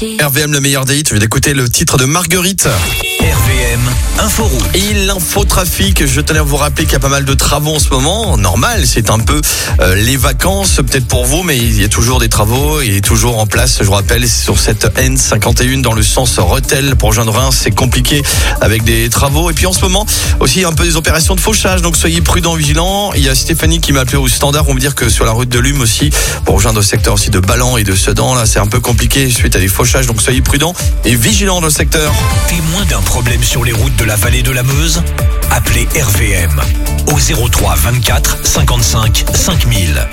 RVM, le meilleur des hits. Je vais d'écouter le titre de Marguerite. RVM, Inforoute. Et l'infotrafic, je tenais à vous rappeler qu'il y a pas mal de travaux en ce moment. Normal, c'est un peu les vacances, peut-être pour vous, mais il y a toujours des travaux. Il est toujours en place, je vous rappelle, c'est sur cette N51 dans le sens Rethel. Pour rejoindre Reims, c'est compliqué avec des travaux. Et puis en ce moment, aussi un peu des opérations de fauchage. Donc soyez prudents, vigilants. Il y a Stéphanie qui m'a appelé au standard pour me dire que sur la route de Lume aussi, pour rejoindre le secteur aussi de Ballan et de Sedan, là c'est un peu compliqué suite à des fauchages. Donc soyez prudents et vigilants dans le secteur. Témoin d'un problème sur les routes de la vallée de la Meuse? Appelez RVM au 03 24 55 5000.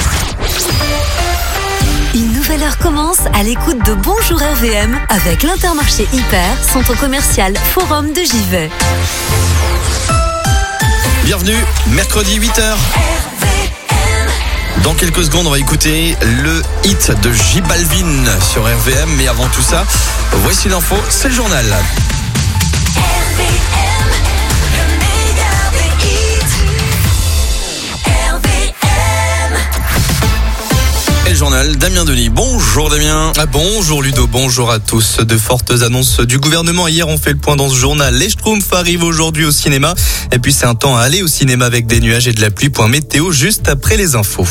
Une nouvelle heure commence à l'écoute de Bonjour RVM avec l'Intermarché Hyper, centre commercial Forum de Givet. Bienvenue, mercredi 8h. Dans quelques secondes, on va écouter le hit de J Balvin sur RVM. Mais avant tout ça, voici l'info, c'est le journal. Et le journal, Damien Denis. Bonjour Damien. Bonjour Ludo, bonjour à tous. De fortes annonces du gouvernement. Hier, on fait le point dans ce journal. Les Schtroumpfs arrivent aujourd'hui au cinéma. Et puis c'est un temps à aller au cinéma avec des nuages et de la pluie. Point météo juste après les infos.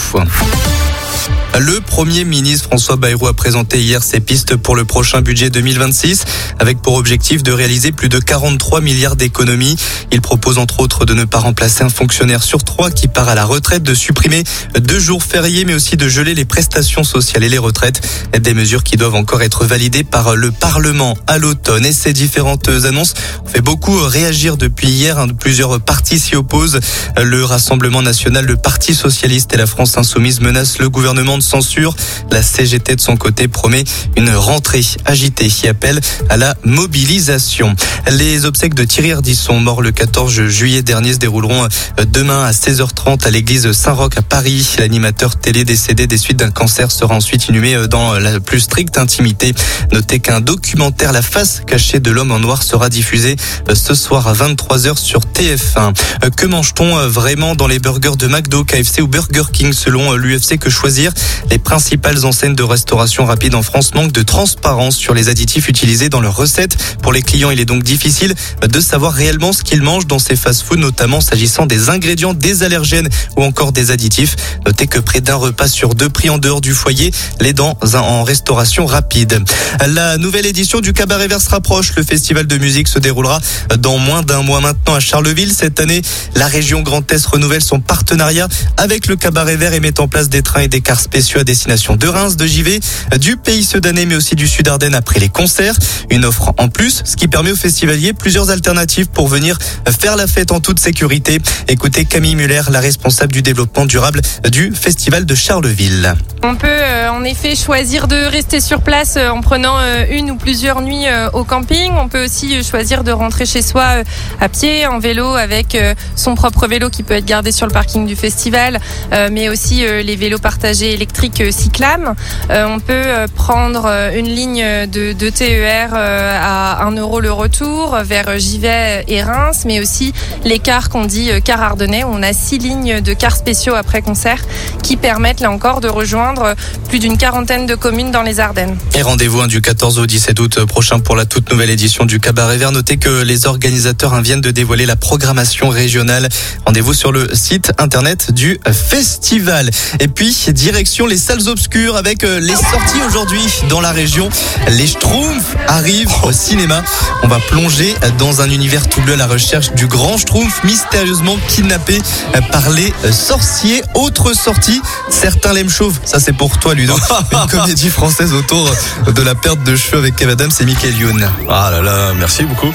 Le Premier ministre François Bayrou a présenté hier ses pistes pour le prochain budget 2026 avec pour objectif de réaliser plus de 43 milliards d'économies. Il propose entre autres de ne pas remplacer un fonctionnaire sur 3 qui part à la retraite, de supprimer 2 jours fériés mais aussi de geler les prestations sociales et les retraites. Des mesures qui doivent encore être validées par le Parlement à l'automne. Et ces différentes annonces ont fait beaucoup réagir depuis hier. Plusieurs partis s'y opposent. Le Rassemblement national, le Parti socialiste et la France insoumise menacent le gouvernement de censure. La CGT de son côté promet une rentrée agitée qui appelle à la mobilisation. Les obsèques de Thierry Ardisson, mort le 14 juillet dernier, se dérouleront demain à 16h30 à l'église Saint-Roch à Paris. L'animateur télé décédé des suites d'un cancer sera ensuite inhumé dans la plus stricte intimité. Notez qu'un documentaire La face cachée de l'homme en noir sera diffusé ce soir à 23h sur TF1. Que mange-t-on vraiment dans les burgers de McDo, KFC ou Burger King selon l'UFC Que Choisir? Les principales enseignes de restauration rapide en France manquent de transparence sur les additifs utilisés dans leurs recettes. Pour les clients, il est donc difficile de savoir réellement ce qu'ils mangent dans ces fast-foods, notamment s'agissant des ingrédients, des allergènes ou encore des additifs. Notez que près d'un repas sur 2 pris en dehors du foyer, les dents en restauration rapide. La nouvelle édition du Cabaret Vert se rapproche. Le festival de musique se déroulera dans moins d'un mois maintenant à Charleville. Cette année, la région Grand Est renouvelle son partenariat avec le Cabaret Vert et met en place des trains et des cars spéciaux à destination de Reims, de Givet, du Pays Sedanais mais aussi du Sud-Ardennes après les concerts. Une offre en plus, ce qui permet aux festivaliers plusieurs alternatives pour venir faire la fête en toute sécurité. Écoutez Camille Muller, la responsable du développement durable du festival de Charleville. On peut en effet choisir de rester sur place en prenant une ou plusieurs nuits au camping. On peut aussi choisir de rentrer chez soi à pied, en vélo, avec son propre vélo qui peut être gardé sur le parking du festival, mais aussi les vélos partagés électriques cyclables. On peut prendre une ligne de TER à 1 € le retour vers Givet et Reims, mais aussi les cars qu'on dit cars ardennais. On a 6 lignes de cars spéciaux après concert qui permettent là encore de rejoindre plus d'une quarantaine de communes dans les Ardennes. Et rendez-vous du 14 au 17 août prochain pour la toute nouvelle édition du Cabaret Vert. Notez que les organisateurs viennent de dévoiler la programmation régionale. Rendez-vous sur le site internet du festival. Et puis, direction les salles obscures avec les sorties aujourd'hui dans la région. Les Schtroumpfs arrivent au cinéma. On va plonger dans un univers tout bleu à la recherche du grand Schtroumpf mystérieusement kidnappé par les sorciers. Autre sortie, certains l'aiment chauve. Ça, c'est pour toi, Ludo. Une comédie française autour de la perte de cheveux avec Kev Adams et Michael Youn. Ah là là, merci beaucoup.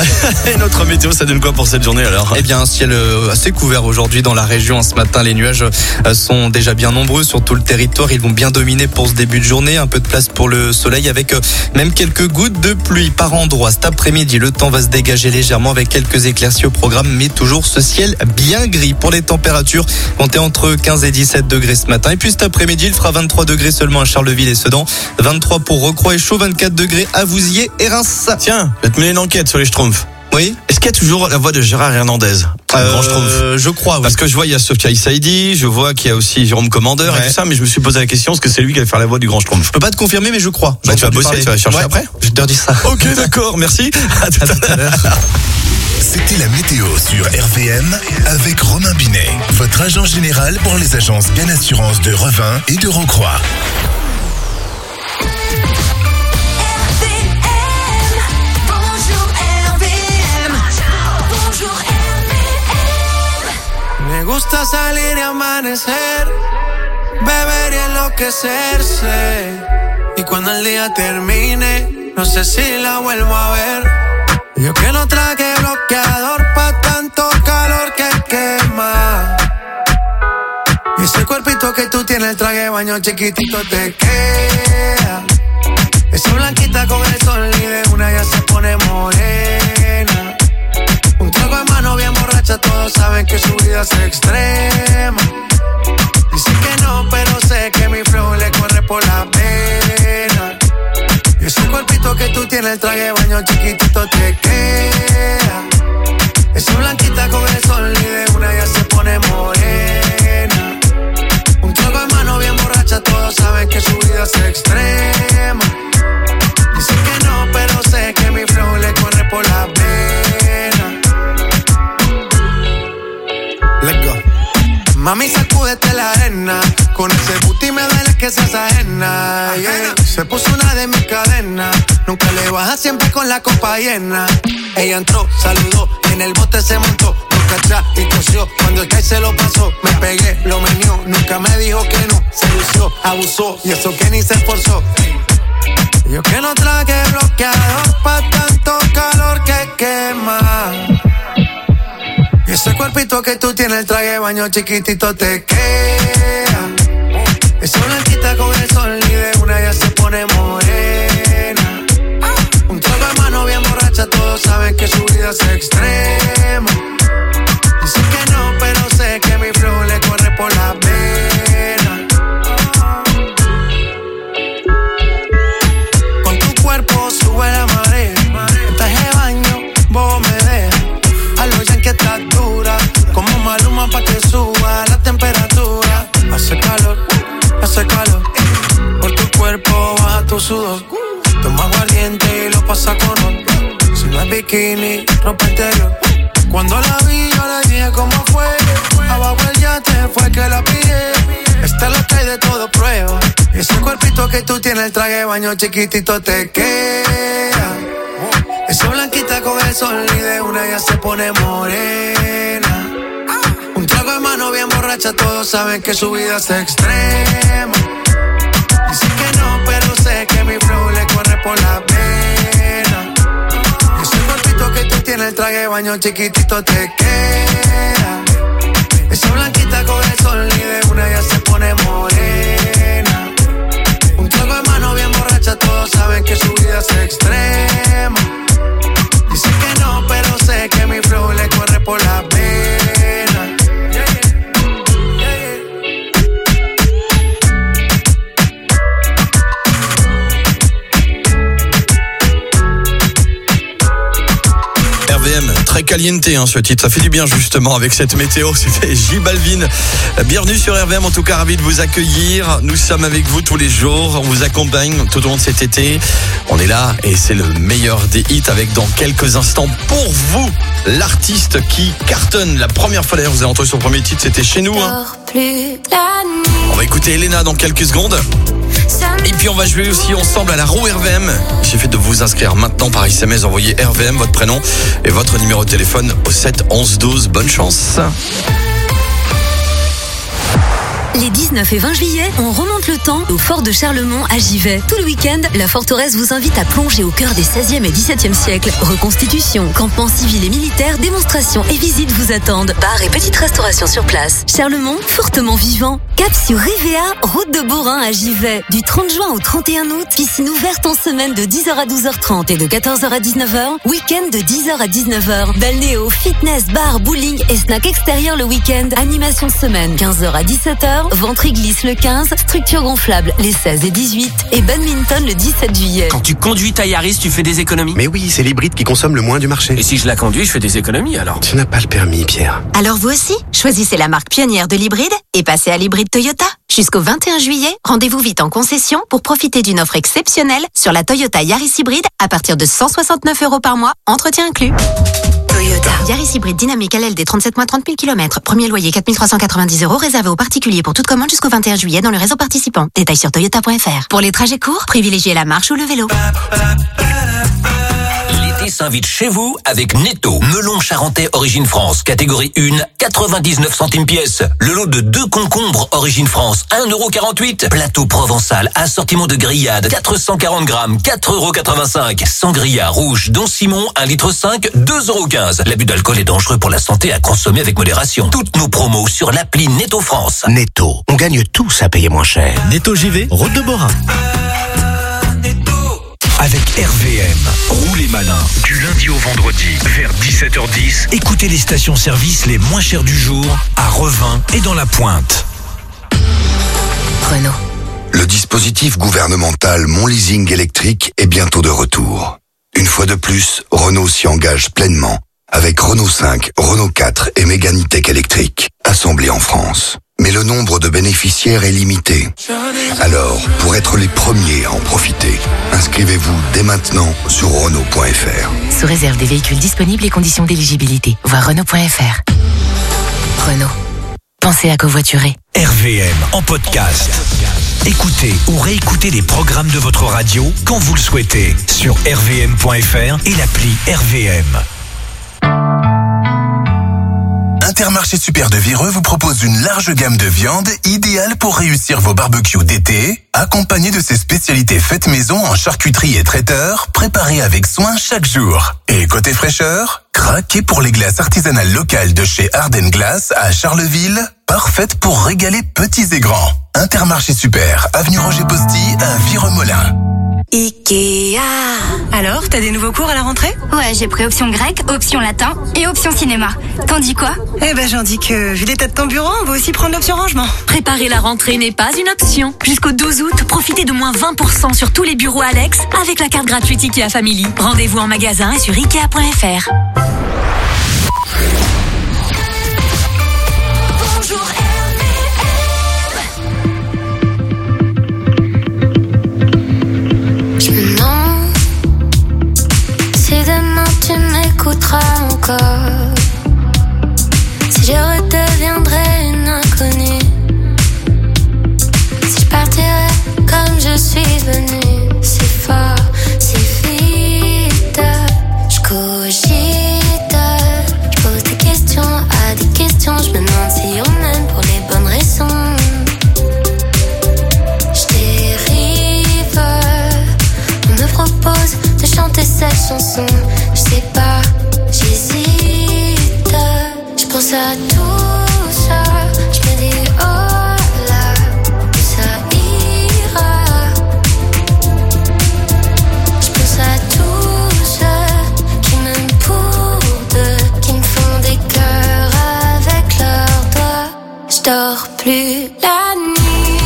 Et notre météo, ça donne quoi pour cette journée alors? Eh bien, un ciel assez couvert aujourd'hui dans la région. Ce matin, les nuages sont déjà bien nombreux sur tout le territoire. Ils vont bien dominer pour ce début de journée. Un peu de place pour le soleil avec même quelques gouttes de pluie par endroits. Cet après-midi, le temps va se dégager légèrement avec quelques éclaircies au programme, mais toujours ce ciel bien gris. Pour les températures, comptez entre 15 et 17 degrés ce matin. Et puis cet après-midi, il fera 23 degrés seulement à Charleville et Sedan, 23 pour Recroix et Chaud, 24 degrés à Vouziers et Reims. Tiens, je vais te mener une enquête sur les Schtroumpfs. Oui. Est-ce qu'il y a toujours la voix de Gérard Hernandez, le Grand Schtroumpf? Je crois, oui. Parce que je vois, il y a Sophia Saidi, je vois qu'il y a aussi Jérôme Commandeur et tout ça, mais je me suis posé la question, est-ce que c'est lui qui va faire la voix du Grand Schtroumpf? Je peux pas te confirmer, mais je crois. Bah, tu vas bosser, tu vas chercher après? Je vais te dire ça. Ok, d'accord, merci. À tout à l'heure. C'était la météo sur RVM avec Romain Binet, votre agent général pour les agences Bien Assurance de Revin et de Rocroi. Me gusta salir y amanecer, beber y enloquecerse. Y cuando el día termine, no sé si la vuelvo a ver. Yo que no traje bloqueador pa' tanto calor que quema. Y ese cuerpito que tú tienes, el traje de baño chiquitito te queda. Esa blanquita con el sol y de una ya se pone morena. Un trago en mano bien borracha, todos saben que su vida es extrema. Dicen que no, pero sé que mi flow le corre por la pena. Y ese cuerpito que tú tienes, el traje de baño chiquitito te queda. Esa blanquita con el sol y de una ya se pone morena. Un trago en mano bien borracha, todos saben que su vida es extrema. Dicen que no, pero sé que mi flow le corre por la pena. Let's go. Mami, sacúdete la arena. Con ese booty me duele que seas ajena, yeah. Se puso una de mis cadenas. Nunca le baja, siempre con la copa llena. Ella entró, saludó, en el bote se montó. Nunca atrás y tosió, cuando el que se lo pasó. Me pegué, lo menió, nunca me dijo que no. Se lució, abusó, y eso que ni se esforzó. Yo que no traje bloqueador pa' tanto calor que quema. Y ese cuerpito que tú tienes, el traje de baño chiquitito te queda. Esa blanquita con el sol y de una ya se pone morena. Un trago de mano bien borracha, todos saben que su vida es extrema. Dicen que no, pero sé que mi flow le corre por la pena. Con tu cuerpo sube la marea. En traje de baño, vos me dejas. A lo ya que estás dura, como Maluma pa' que suba la temperatura. Hace calor, por tu cuerpo baja tu sudor. Toma aguardiente y lo pasa con ron. Si no es bikini, ropa interior. Cuando la vi yo le dije cómo fue. Abajo el yate fue que la pillé. Esta es lo que hay de todo prueba. Y ese cuerpito que tú tienes, el traje de baño chiquitito te queda. Esa blanquita con el sol y de una ya se pone morena. Un trago de mano bien borracha, todos saben que su vida es extrema. Dicen que no, pero sé que mi flow le corre por la pena. Ese cuerpito que tú tienes, el traje de baño chiquitito te queda. Esa blanquita con el sol y de una ya se pone morena. Un trago de mano bien borracha, todos saben que su vida es extrema. Dicen que no, pero sé que mi flow le corre por la pena. RVM, très caliente ce titre, ça fait du bien justement avec cette météo, c'était J Balvin. Bienvenue sur RVM, en tout cas ravi de vous accueillir, nous sommes avec vous tous les jours, on vous accompagne tout au long de cet été, on est là et c'est le meilleur des hits avec dans quelques instants pour vous, l'artiste qui cartonne. La première fois d'ailleurs vous avez entendu son premier titre, c'était Chez nous. On va écouter Elena dans quelques secondes. Et puis on va jouer aussi ensemble à la roue RVM. Il suffit de vous inscrire maintenant par SMS, envoyez RVM, votre prénom et votre numéro de téléphone au 7 11 12. Bonne chance. Les 19 et 20 juillet, on remonte le temps au fort de Charlemont à Givet. Tout le week-end, la forteresse vous invite à plonger au cœur des 16e et 17e siècles. Reconstitution, campement civil et militaire, démonstrations et visites vous attendent. Bar et petite restauration sur place. Charlemont, fortement vivant. Cap sur Rivea, route de Borin à Givet. Du 30 juin au 31 août, piscine ouverte en semaine de 10h à 12h30 et de 14h à 19h. Week-end de 10h à 19h. Balnéo, fitness, bar, bowling et snack extérieur le week-end. Animation semaine, 15h à 17h. 20h, ventre glisse le 15, structure gonflable les 16 et 18 et badminton le 17 juillet. Quand tu conduis ta Yaris, tu fais des économies? Mais oui, c'est l'hybride qui consomme le moins du marché. Et si je la conduis, je fais des économies alors? Tu n'as pas le permis, Pierre. Alors vous aussi, choisissez la marque pionnière de l'hybride et passez à l'hybride Toyota. Jusqu'au 21 juillet, rendez-vous vite en concession pour profiter d'une offre exceptionnelle sur la Toyota Yaris hybride à partir de 169 € par mois, entretien inclus. Toyota. Yaris hybride dynamique LLD 37 mois 30 000 km. Premier loyer 4 390 € réservé aux particuliers pour toute commande jusqu'au 21 juillet dans le réseau participant. Détails sur toyota.fr. Pour les trajets courts, privilégiez la marche ou le vélo. L'été s'invite chez vous avec Netto. Melon charentais origine France, catégorie 1, 99 centimes pièce. Le lot de 2 concombres origine France, 1,48 €. Plateau provençal, assortiment de grillades, 440 grammes, 4,85 €. Sangria rouge, Don Simon, 1,5 litre, 2,15 €. L'abus d'alcool est dangereux pour la santé, à consommer avec modération. Toutes nos promos sur l'appli Netto France. Netto, on gagne tous à payer moins cher. Netto JV, route de Borin. Avec RVM, roulez malin. Du lundi au vendredi, vers 17h10, écoutez les stations-service les moins chères du jour, à Revin et dans la Pointe. Renault. Le dispositif gouvernemental Mon Leasing électrique est bientôt de retour. Une fois de plus, Renault s'y engage pleinement avec Renault 5, Renault 4 et Mégane E-Tech électrique, assemblés en France. Mais le nombre de bénéficiaires est limité. Alors, pour être les premiers à en profiter, inscrivez-vous dès maintenant sur Renault.fr. Sous réserve des véhicules disponibles et conditions d'éligibilité. Voir Renault.fr. Renault. Pensez à covoiturer. RVM en podcast. Écoutez ou réécoutez les programmes de votre radio quand vous le souhaitez sur rvm.fr et l'appli RVM. Intermarché Super de Vireux vous propose une large gamme de viandes idéale pour réussir vos barbecues d'été, accompagnée de ses spécialités faites maison en charcuterie et traiteur, préparées avec soin chaque jour. Et côté fraîcheur, craquez pour les glaces artisanales locales de chez Ardennes Glace à Charleville, parfaites pour régaler petits et grands. Intermarché Super, avenue Roger Posty à Vireux-Molin. Ikea. Alors, t'as des nouveaux cours à la rentrée? Ouais, j'ai pris option grec, option latin et option cinéma. T'en dis quoi? Eh ben, j'en dis que, vu l'état de ton bureau, on va aussi prendre l'option rangement. Préparer la rentrée n'est pas une option. Jusqu'au 12 août, profitez de moins 20% sur tous les bureaux Alex avec la carte gratuite Ikea Family. Rendez-vous en magasin et sur Ikea.fr. Bonjour. Je me demande si demain tu m'écouteras encore, si je redeviendrai une inconnue, si je partirai comme je suis venue, si fort, si vite. Je cogite, je pose des questions à des questions, je me demande si on aime pour les bonnes raisons. Me propose de chanter cette chanson. Je sais pas, j'hésite. Je pense à tout ça. Je me dis oh là, ça ira. Je pense à tous ceux qui m'aiment pour deux, qui me font des cœurs avec leurs doigts. Je dors plus la nuit.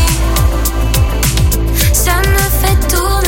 Ça me fait tourner.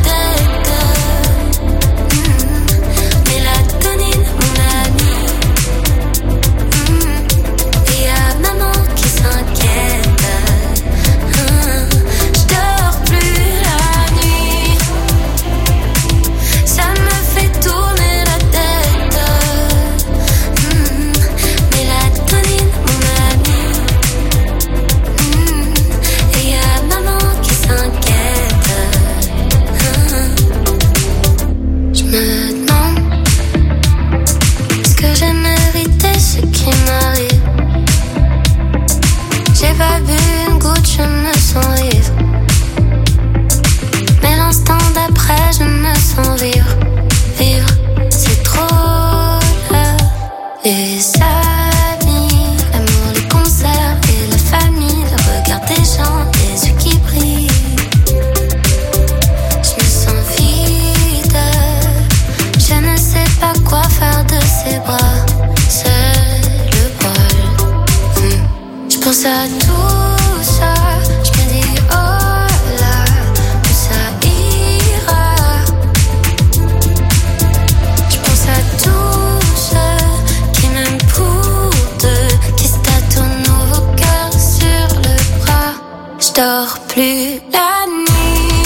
J'ai pas bu une goutte, je me sens ivre. Mais l'instant d'après, je me sens vivre. Vivre, c'est trop là. Les amis, l'amour, les concerts et la famille, le regard des gens, les yeux qui brillent. Je me sens vide. Je ne sais pas quoi faire de ces bras. C'est le bol. Je pense à tout dors plus la nuit.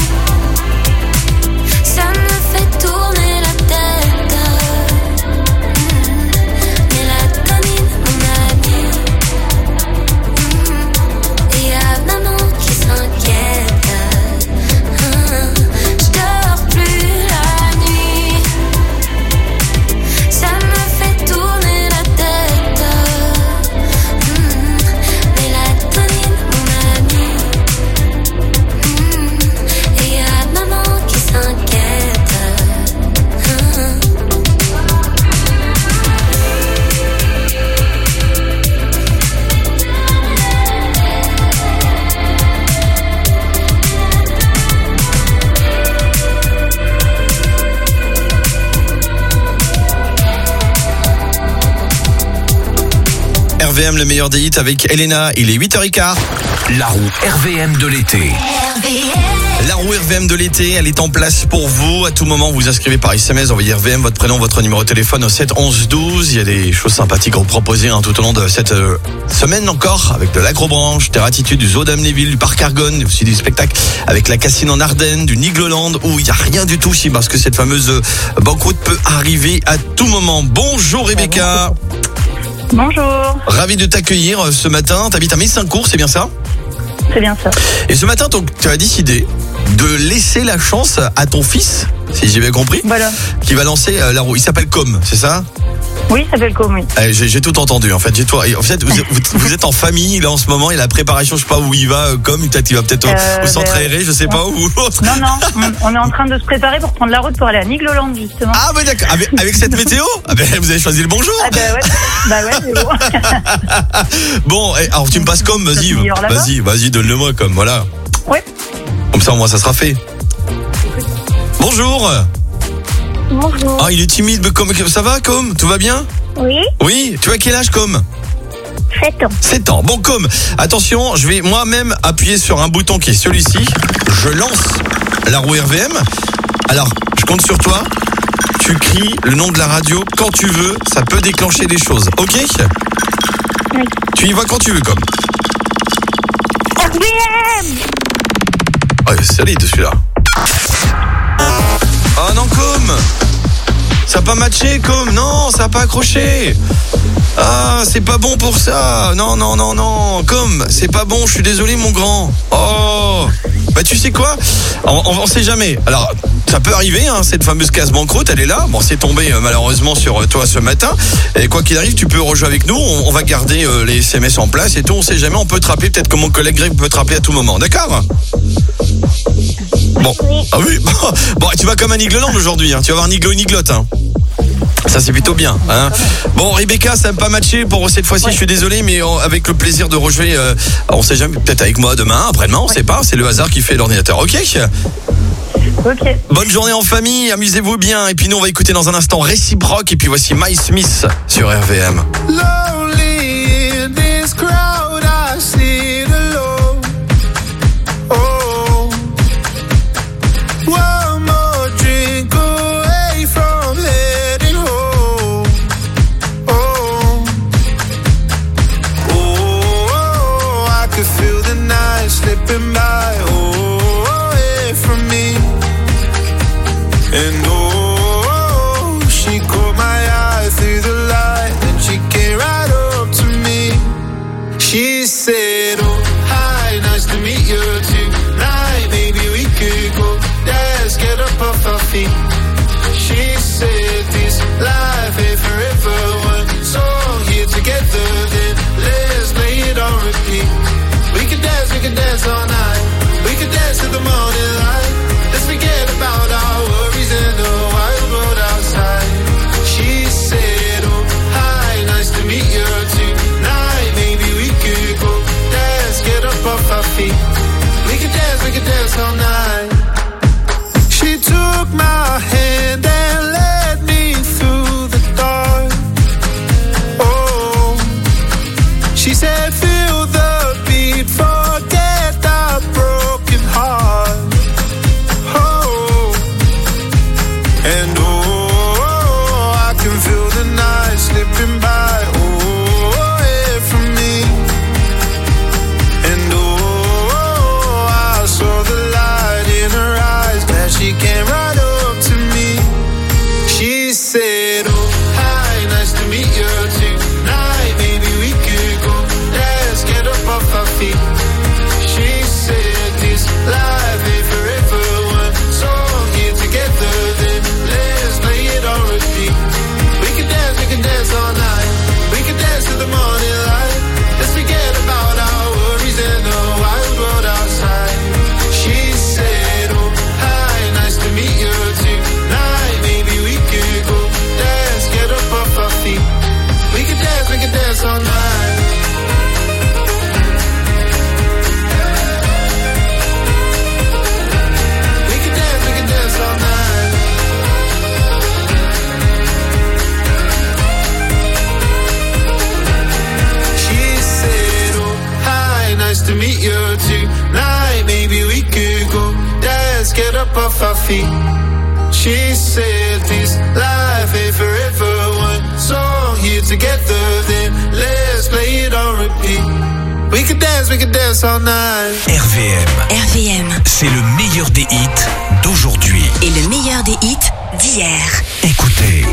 Ça me fait tourner la tête. Mélatonine, mon ami. Et y'a maman qui s'inquiète. Je dors plus la nuit. Ça me fait tourner la tête. Mélatonine, mon ami. Et y'a maman qui s'inquiète. RVM, le meilleur des hits avec Elena. Il est 8h15. La roue RVM de l'été. La roue RVM de l'été, elle est en place pour vous. À tout moment, vous inscrivez par SMS, envoyez RVM, votre prénom, votre numéro de téléphone au 7 11 12. Il y a des choses sympathiques à vous proposer tout au long de cette semaine encore, avec de l'Agrobranche, des Ratitudes, du Zoo d'Amnéville, du Parc Argonne, aussi du spectacle avec la Cassine en Ardennes, du Nigloland, où il n'y a rien du tout ici, parce que cette fameuse banqueroute peut arriver à tout moment. Bonjour Rebecca. Bonjour. Ravi de t'accueillir ce matin. T'habites à Messincourt, c'est bien ça ? C'est bien ça. Et ce matin, donc, tu as décidé de laisser la chance à ton fils, si j'ai bien compris, voilà, qui va lancer la roue. Il s'appelle Com, c'est ça ? Oui, ça s'appelle Com, oui. J'ai tout entendu, en fait. En fait, vous êtes en famille, là, en ce moment, et la préparation, je sais pas où il va, Com, peut-être il va peut-être au centre aéré, je sais pas où, l'autre. Non, on est en train de se préparer pour prendre la route pour aller à Nigloland, justement. Ah, bah d'accord, avec cette météo ? Ah, ben, vous avez choisi le bon jour. Ah, bah ouais, c'est bon. Bon, alors tu me passes Com, vas-y, donne-le-moi Com, voilà. Oui. Comme ça, moi, ça sera fait. Bonjour. Bonjour. Ah, il est timide, mais ça va, Com ? Tout va bien ? Oui. Oui, tu as quel âge, Com ? 7 ans. 7 ans. Bon, Com, attention, je vais moi-même appuyer sur un bouton qui est celui-ci. Je lance la roue RVM. Alors, je compte sur toi. Tu cries le nom de la radio quand tu veux. Ça peut déclencher des choses. Ok ? Oui. Tu y vas quand tu veux, Com. RVM. Oh, c'est solide, celui-là. Oh non, Com, ça n'a pas matché, Com. Non, ça n'a pas accroché. Ah, c'est pas bon pour ça. Non, Com, c'est pas bon, je suis désolé, mon grand. Oh, bah tu sais quoi, on sait jamais. Alors, ça peut arriver, cette fameuse case banqueroute, elle est là. Bon, c'est tombé malheureusement sur toi ce matin. Et quoi qu'il arrive, tu peux rejouer avec nous. On va garder les SMS en place et tout. On sait jamais, on peut te rappeler. Peut-être que mon collègue Greg peut te rappeler à tout moment. D'accord ? Bon, ah oui, bon, tu vas comme un Nigloland aujourd'hui, tu vas avoir Niglotte. Ça c'est plutôt bien. Bon, Rebecca, ça n'a pas matché pour cette fois-ci, je suis désolé, mais avec le plaisir de rejouer, on sait jamais, peut-être avec moi demain, après-demain, on sait pas, c'est le hasard qui fait l'ordinateur, ok ? Ok. Bonne journée en famille, amusez-vous bien, et puis nous on va écouter dans un instant Réciproque, et puis voici My Smith sur RVM. Lonely in this crowd, I sit alone. Oh, one more drink away from heading home. Oh, I could feel the night slipping by. Oh, away from me. And she caught my eye through the light, and she came right up to me. She said, oh, hi, nice to meet you tonight. Maybe we could go dance, get up off our feet. She said, this life ain't forever. One song here together, then let's lay it on repeat. We could dance all night. We could dance till the morning light. Let's forget about our worries and the wild world outside. She said, oh, hi, nice to meet you tonight. Maybe we could go dance, get up off our feet. We could dance all night. She took my our feet. She said this life ain't forever. One song here together, then let's play it on repeat. We could dance all night. RVM, c'est le meilleur des hits d'aujourd'hui. Et le meilleur des hits d'hier. Écoutez.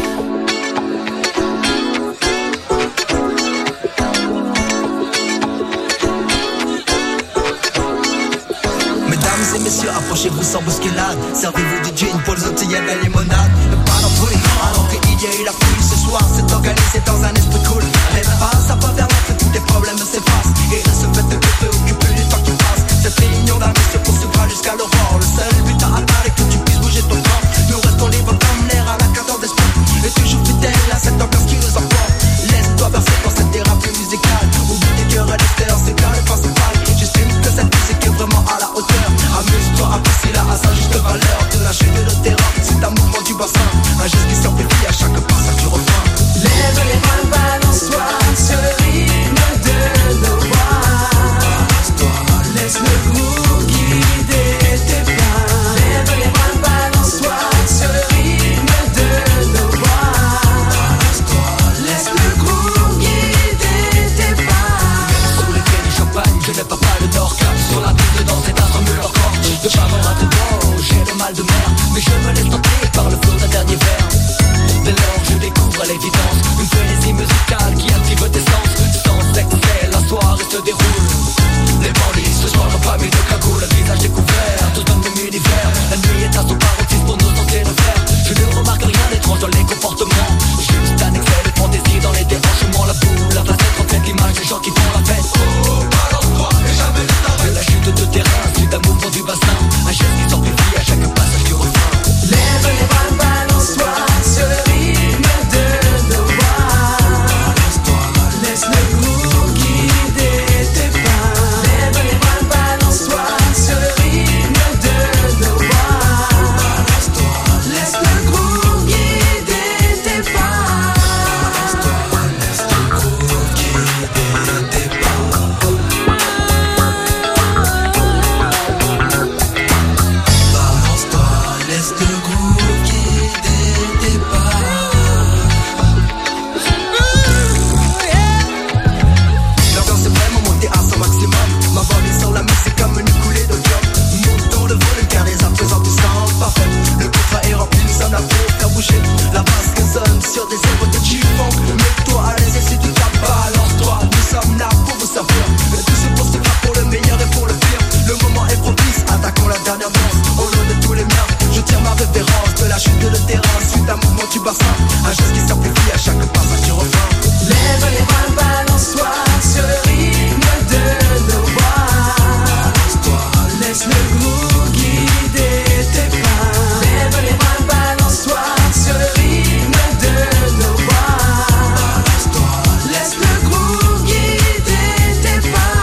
Mesdames et messieurs, approchez-vous sans bousculade. Servez-vous du gin pour les autres, il y a de la limonade. Pas d'embrouille, alors qu'il y a eu la pluie. Ce soir, c'est organisé dans un esprit cool. Les bases, ça va vers l'autre, tous les problèmes s'effacent. Et ne se faites de te préoccuper du temps qui passe. Cette réunion d'amis se poursuivra jusqu'à l'aurore. Le seul but à atteindre est que tu puisses bouger ton corps. Nous restons libres comme l'air à la cadence d'esprit. Et toujours fidèles à cette ambiance qui nous emporte. Laisse-toi verser dans cette thérapie musicale. Oublie tes cœurs à l'extérieur, c'est bien le principal. J'estime que cette musique est vraiment à la hauteur. Amuse-toi, apprécie-la à sa juste valeur. De la chute de terrain, c'est un mouvement du bassin. Un geste qui s'amplifie à chaque passage du refrain. Lève les bras, balance-toi sur le rythme de nos voix. Balance-toi, laisse le groove guider tes pas. Lève les bras, balance-toi sur le rythme de nos voix. Balance-toi, laisse le groove guider tes pas. Sous les pieds du champagne, je n'ai pas le nord. Clap sur la piste de danse et t'assemble leur corps. De faveur à te dos, j'ai le mal de mer. Mais je me laisse tenter par le flot d'un dernier verre. Dès lors je découvre à l'évidence une frénésie musicale qui active tes sens. Sans excès, la soirée se déroule. Les bandits ce soir n'ont pas mis de cagoule. Le visage découvert, tous dans le même univers. La nuit est à son paroxysme pour nous tenter de faire. Je ne remarque rien d'étrange dans les comportements. Juste un excès de fantaisie dans les dérangements. La boule, la facette reflète l'image des gens qui font la fête. Oh, balance-toi et jamais ne t'arrête. De la chute de terrain, suite d'un mouvement du bassin. Un geste qui s'amplifie à chaque passage du refrain. Lève les bras, balance-toi sur le rythme de nos voix. Balance-toi, laisse le groove guider tes pas. Lève les bras, balance-toi sur le rythme de nos voix. Balance-toi, laisse le groove guider tes pas. Balance-toi, laisse le groove guider tes pas. Balance-toi, laisse le groove guider tes pas. L'ambiance est vraiment montée à son maximum. Ma voix sur la musique comme une coulée de job. Montons le volume car les à présent du sang parfait. Le contrat est rempli, nous sommes là pour faire bouger. La basse résonne sur des œuvres de G-Funk. Mets-toi à l'aise et si tu tapes, balance-toi. Nous sommes là pour vous servir. Tout se poursuivra pour le meilleur et pour le pire. Le moment est propice, attaquons la dernière danse. Au nom de tous les miens, je tire ma révérence. De la chute de terrain, suite à un mouvement du bassin. Un geste qui s'amplifie à chaque passage du refrain. Lève les bras, balance-toi sur le rythme de nos voix. Balance-toi, laisse le groove guider tes pas. Lève les bras, balance-toi sur le rythme de nos voix. Balance-toi, laisse le groove guider tes pas.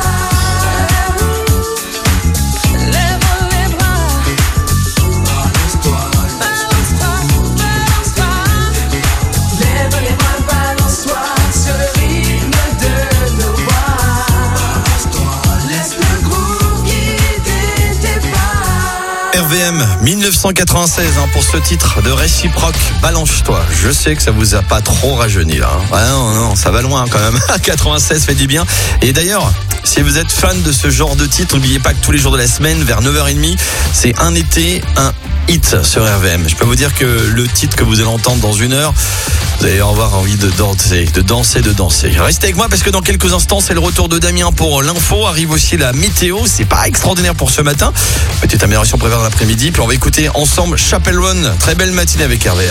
Lève les bras, balance-toi, balance-toi, balance-toi. Lève les bras, balance-toi sur le rythme de nos voix. Balance-toi, laisse le groove guider tes pas. RVM 1996 pour ce titre de Réciproque, Balance-toi. Je sais que ça vous a pas trop rajeuni là. Ah non, ça va loin quand même. 96 fait du bien. Et d'ailleurs, si vous êtes fan de ce genre de titre, n'oubliez pas que tous les jours de la semaine, vers 9h30, c'est un été, un hit sur RVM. Je peux vous dire que le titre que vous allez entendre dans une heure, vous allez avoir envie de danser. Restez avec moi parce que dans quelques instants, c'est le retour de Damien pour l'info. Arrive aussi la météo. C'est pas extraordinaire pour ce matin. Petite amélioration prévue dans l'après-midi. Puis on va écouter ensemble Chapel One. Très belle matinée avec RVM.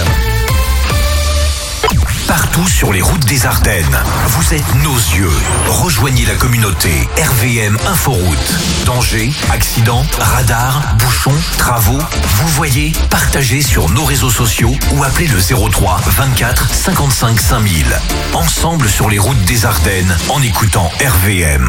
Partout sur les routes des Ardennes, vous êtes nos yeux. Rejoignez la communauté RVM Inforoute. Danger, accident, radar, bouchons, travaux. Vous voyez, partagez sur nos réseaux sociaux ou appelez le 03 24 55 5000. Ensemble sur les routes des Ardennes en écoutant RVM.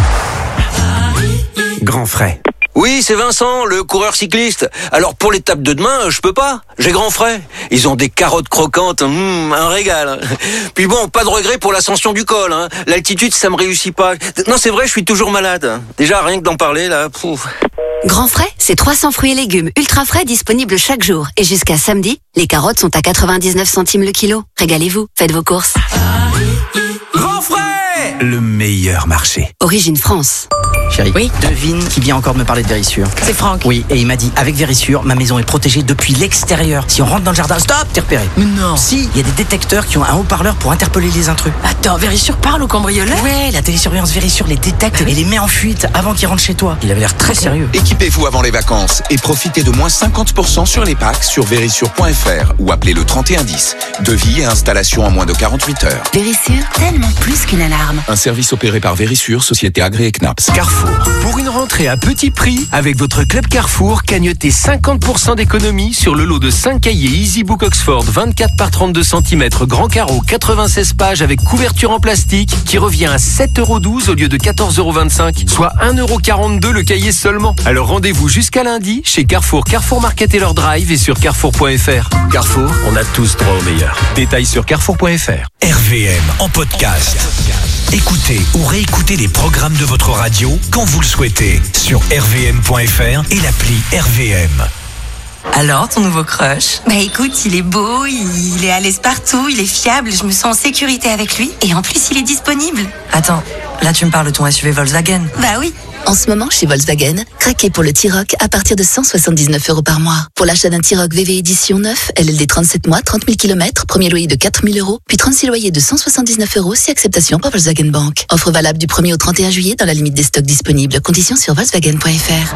Grand frais. Oui, c'est Vincent, le coureur cycliste. Alors pour l'étape de demain, je peux pas. J'ai grand frais. Ils ont des carottes croquantes, un régal. Puis bon, pas de regret pour l'ascension du col. L'altitude, ça me réussit pas. Non, c'est vrai, je suis toujours malade. Déjà, rien que d'en parler, là. Pouf. Grand frais, c'est 300 fruits et légumes ultra frais disponibles chaque jour. Et jusqu'à samedi, les carottes sont à 99 centimes le kilo. Régalez-vous, faites vos courses. Grand frais, le meilleur marché. Origine France. Chérie, oui, devine qui vient encore de me parler de Vérissure. C'est Franck. Oui, et il m'a dit, avec Vérissure, ma maison est protégée depuis l'extérieur. Si on rentre dans le jardin, stop, t'es repéré. Mais non. Si, il y a des détecteurs qui ont un haut-parleur pour interpeller les intrus. Attends, Vérissure parle aux cambrioleurs? Ouais, la télésurveillance Vérissure les détecte et les met en fuite avant qu'ils rentrent chez toi. Il avait l'air très sérieux. Équipez-vous avant les vacances et profitez de moins 50% sur les packs sur Vérissure.fr ou appelez le 3110. Devis et installation en moins de 48 heures. Vérissure, tellement plus qu'une alarme. Un service opéré par Vérissure, société agréée CNAPS. Carrefour. Pour une rentrée à petit prix, avec votre club Carrefour, cagnotez 50% d'économie sur le lot de 5 cahiers EasyBook Oxford 24 par 32 cm grand carreau 96 pages avec couverture en plastique qui revient à 7,12€ au lieu de 14,25€, soit 1,42€ le cahier seulement. Alors rendez-vous jusqu'à lundi chez Carrefour, Carrefour Market et leur drive et sur carrefour.fr. Carrefour, on a tous droit au meilleur. Détails sur carrefour.fr. RVM en podcast. Écoutez ou réécoutez les programmes de votre radio quand vous le souhaitez sur rvm.fr et l'appli RVM. Alors, ton nouveau crush? Bah écoute, il est beau, il est à l'aise partout, il est fiable, je me sens en sécurité avec lui et en plus il est disponible. Attends, là tu me parles de ton SUV Volkswagen? Bah oui. En ce moment, chez Volkswagen, craquez pour le T-Roc à partir de 179€ par mois. Pour l'achat d'un T-Roc VV édition 9, LLD 37 mois, 30 000 km, premier loyer de 4 000€, puis 36 loyers de 179€ si acceptation par Volkswagen Bank. Offre valable du 1er au 31 juillet dans la limite des stocks disponibles. Conditions sur Volkswagen.fr.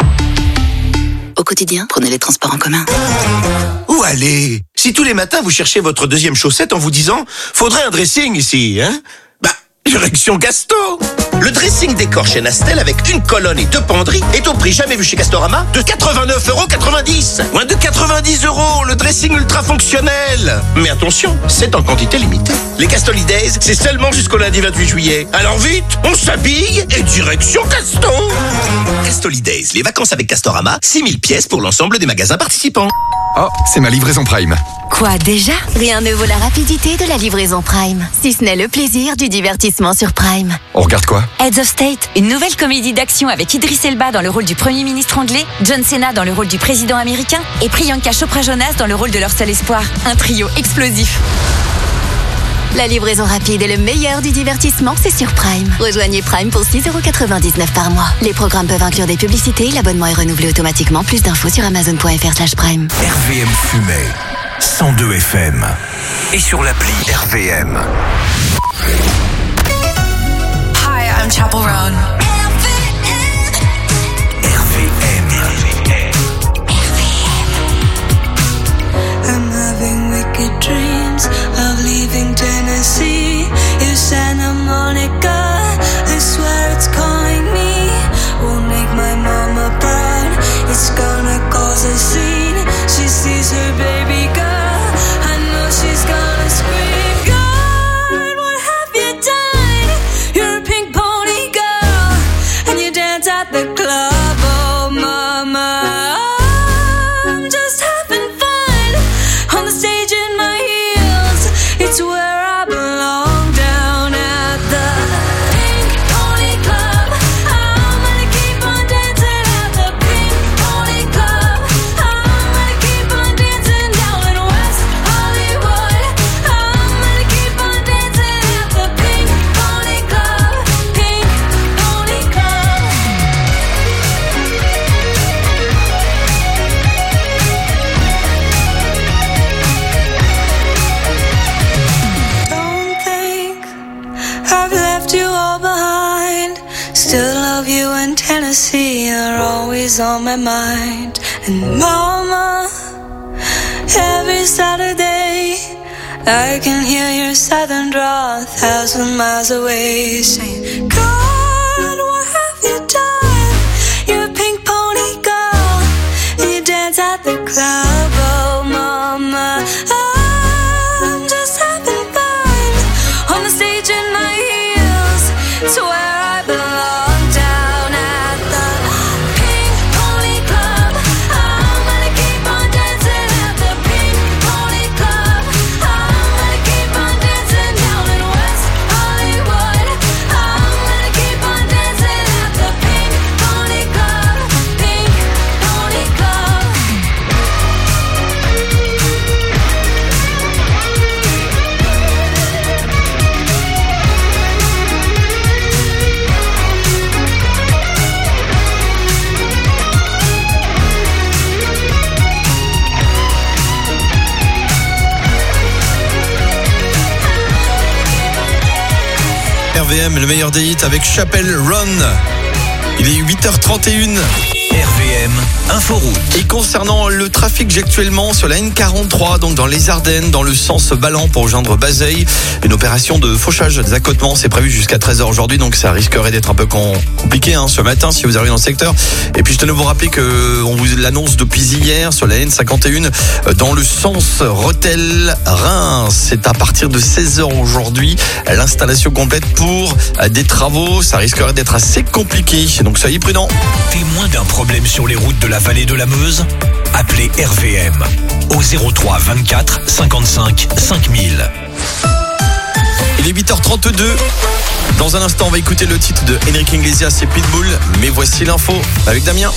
Au quotidien, prenez les transports en commun. Où aller? Si tous les matins vous cherchez votre deuxième chaussette en vous disant « Faudrait un dressing ici, hein ?» Bah, direction Gasto. Le dressing décor chez Nastel avec une colonne et deux penderies est au prix jamais vu chez Castorama de 89,90€. Moins de 90€, le dressing ultra fonctionnel. Mais attention, c'est en quantité limitée. Les Castolidays, c'est seulement jusqu'au lundi 28 juillet. Alors vite, on s'habille et direction Casto. Castolidays, les vacances avec Castorama, 6000 pièces pour l'ensemble des magasins participants. Oh, c'est ma livraison Prime. Quoi déjà? Rien ne vaut la rapidité de la livraison Prime. Si ce n'est le plaisir du divertissement sur Prime. On regarde quoi? Heads of State, une nouvelle comédie d'action avec Idris Elba dans le rôle du Premier ministre anglais, John Cena dans le rôle du président américain et Priyanka Chopra Jonas dans le rôle de leur seul espoir. Un trio explosif. La livraison rapide et le meilleur du divertissement, c'est sur Prime. Rejoignez Prime pour 6,99€ par mois. Les programmes peuvent inclure des publicités, l'abonnement est renouvelé automatiquement. Plus d'infos sur amazon.fr/prime. RVM Fumée, 102 FM. Et sur l'appli RVM. Hi, I'm Chapel Roan. I'm having wicked dreams of leaving Tennessee. If Santa Monica, I swear it's calling me. Won't make my mama proud. It's gonna cause a scene. She sees her baby girl. I know she's gonna scream. God, what have you done? You're a pink pony girl, and you dance at the club. Oh, mama. I'm just having fun on the stage in my heels. It's where I belong, down at the Pink Pony Club. I'm gonna keep on dancing at the Pink Pony Club. I'm gonna keep on dancing down in West Hollywood. I'm gonna keep on dancing at the Pink Pony Club. Pink Pony Club. Don't think I've left you all behind. Still love you in Tennessee. You're always on my mind. And mama, every Saturday I can hear your southern drawl 1,000 miles away, saying, God, what have you done? You're a pink pony girl, and you dance at the club. Oh, mama, I'm just having fun on the stage in my heels. It's where I belong, down at the Pink Pony Club. I'm gonna keep on dancing at the Pink Pony Club. I'm gonna keep on dancing down in West Hollywood. I'm gonna keep on dancing at the Pink Pony Club. Pink RVM, le meilleur des hits avec Chapelle Run. Il est 8h31. RVM Inforoute. Et concernant le trafic, j'ai actuellement sur la N43, donc dans les Ardennes, dans le sens Ballan pour rejoindre Bazeilles, une opération de fauchage des accotements, c'est prévu jusqu'à 13h aujourd'hui, donc ça risquerait d'être un peu compliqué ce matin si vous arrivez dans le secteur. Et puis je tenais à vous rappeler que on vous l'annonce depuis hier sur la N51 dans le sens Rethel-Reims. C'est à partir de 16h aujourd'hui, l'installation complète pour des travaux, ça risquerait d'être assez compliqué, donc soyez prudents. Témoin d'un problème sur les routes de la vallée de la Meuse? Appelez RVM au 03 24 55 5000. Il est 8h32. Dans un instant, on va écouter le titre de Enrique Iglesias et Pitbull. Mais voici l'info avec Damien.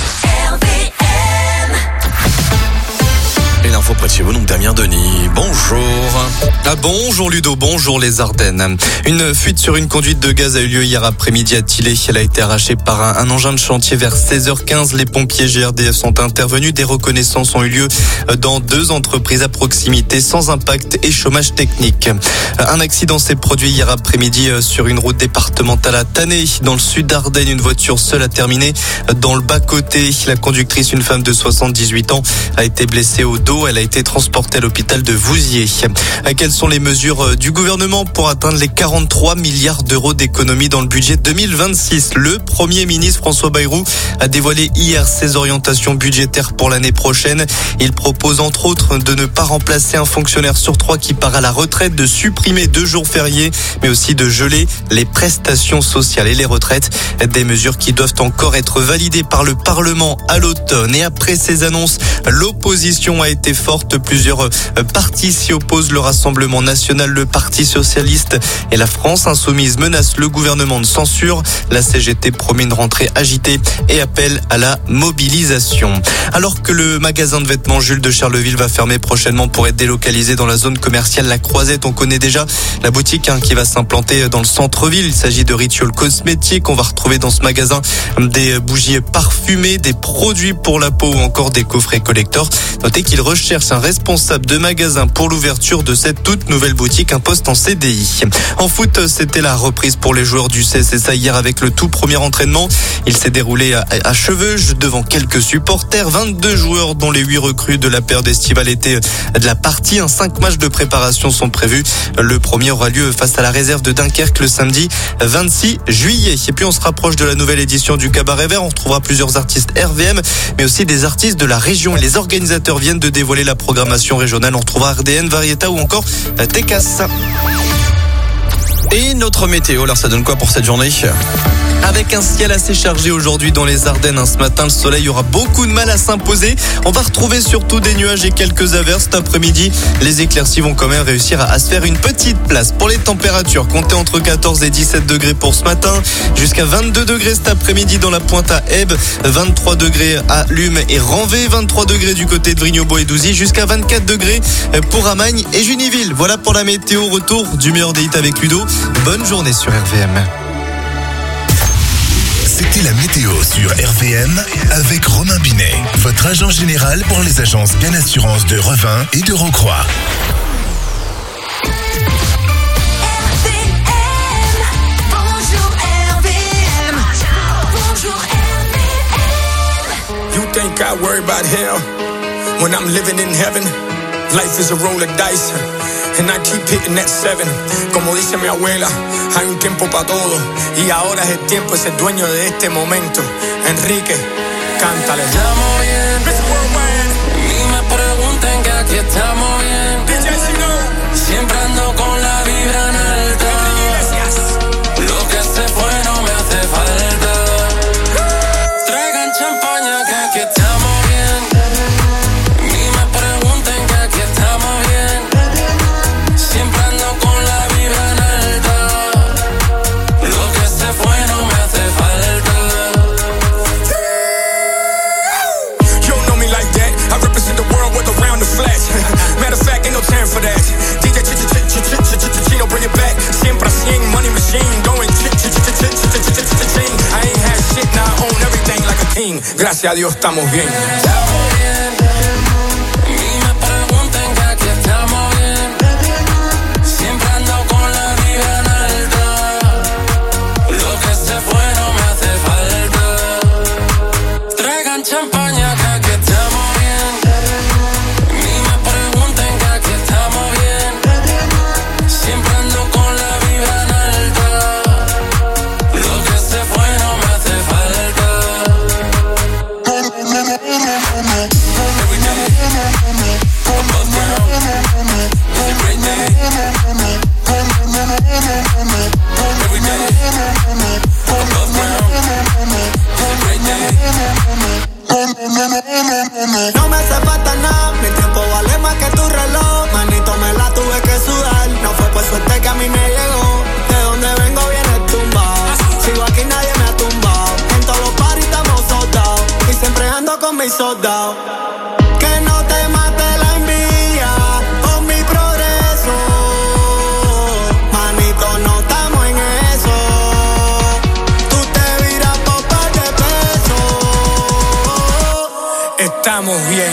Et l'info près de chez vous, donc Damien Denis. Bonjour. Bonjour Ludo, bonjour les Ardennes. Une fuite sur une conduite de gaz a eu lieu hier après-midi à Tillé. Elle a été arrachée par un engin de chantier vers 16h15. Les pompiers GRDF sont intervenus. Des reconnaissances ont eu lieu dans 2 entreprises à proximité sans impact et chômage technique. Un accident s'est produit hier après-midi sur une route départementale à Tané. Dans le sud d'Ardennes, une voiture seule a terminé dans le bas-côté. La conductrice, une femme de 78 ans, a été blessée au dos. Elle a été transportée à l'hôpital de Vouziers. Quelles sont les mesures du gouvernement pour atteindre les 43 milliards d'euros d'économies dans le budget 2026? Le Premier ministre François Bayrou a dévoilé hier ses orientations budgétaires pour l'année prochaine. Il propose entre autres de ne pas remplacer un fonctionnaire sur 3 qui part à la retraite, de supprimer 2 jours fériés, mais aussi de geler les prestations sociales et les retraites. Des mesures qui doivent encore être validées par le Parlement à l'automne. Et après ces annonces, l'opposition a été forte. Plusieurs partis s'y opposent. Le Rassemblement national, le Parti socialiste et la France insoumise menacent le gouvernement de censure. La CGT promet une rentrée agitée et appelle à la mobilisation. Alors que le magasin de vêtements Jules de Charleville va fermer prochainement pour être délocalisé dans la zone commerciale La Croisette, on connaît déjà la boutique qui va s'implanter dans le centre-ville. Il s'agit de Ritual Cosmétiques. On va retrouver dans ce magasin des bougies parfumées, des produits pour la peau ou encore des coffrets collector. Notez qu'il recherche un responsable de magasin pour l'ouverture de cette toute nouvelle boutique, un poste en CDI. En foot, c'était la reprise pour les joueurs du CSSA hier avec le tout premier entraînement. Il s'est déroulé à Cheveuge devant quelques supporters. 22 joueurs dont les 8 recrues de la période estivale étaient de la partie. 5 matchs de préparation sont prévus. Le premier aura lieu face à la réserve de Dunkerque le samedi 26 juillet. Et puis on se rapproche de la nouvelle édition du Cabaret Vert. On retrouvera plusieurs artistes RVM, mais aussi des artistes de la région. Et les organisateurs viennent de dévoiler la programmation régionale. On retrouvera RDN, Varieta ou encore Tecas. Et notre météo, alors ça donne quoi pour cette journée? Avec un ciel assez chargé aujourd'hui dans les Ardennes. Ce matin, le soleil aura beaucoup de mal à s'imposer. On va retrouver surtout des nuages et quelques averses cet après-midi. Les éclaircies vont quand même réussir à se faire une petite place. Pour les températures, comptez entre 14 et 17 degrés pour ce matin, jusqu'à 22 degrés cet après-midi dans la pointe à Ebbe, 23 degrés à Lume et Ranvé, 23 degrés du côté de Vrignaux-Bois et Douzy, jusqu'à 24 degrés pour Amagne et Juniville. Voilà pour la météo. Retour du meilleur des hits avec Ludo. Bonne journée sur RVM. C'était la météo sur RVM avec Romain Binet, votre agent général pour les agences Bien Assurance de Revin et de Rocroi. You think I worry about hell when I'm living in heaven? Life is a roll of dice. And I keep hitting that 7. Como dice mi abuela, hay un tiempo para todo. Y ahora es el tiempo, es el dueño de este momento. Enrique, cántale. Estamos bien, ni me pregunten que aquí estamos bien. Siempre ando con la vibra en alta. Lo que se fue no me hace falta. Traigan champaña que aquí estamos bien. Ni me pregunten que aquí estamos bien. Siempre ando con la vibra en alta. Lo que se fue no me hace falta. You don't know me like that. I represent the world with around the flash. Matter of fact, ain't no time for that. DJ Chino, bring it back. Siempre así, money machine. Going ching. I ain't had shit, now I own everything like a king. Gracias a Dios estamos bien. Estamos bien. Ni me pregunten que aquí estamos bien. Siempre ando con la vibra en alta. soldado. Que no te mate la envidia por mi progreso. Manito, no estamos en eso. Tú te viras por par de pesos. Estamos bien.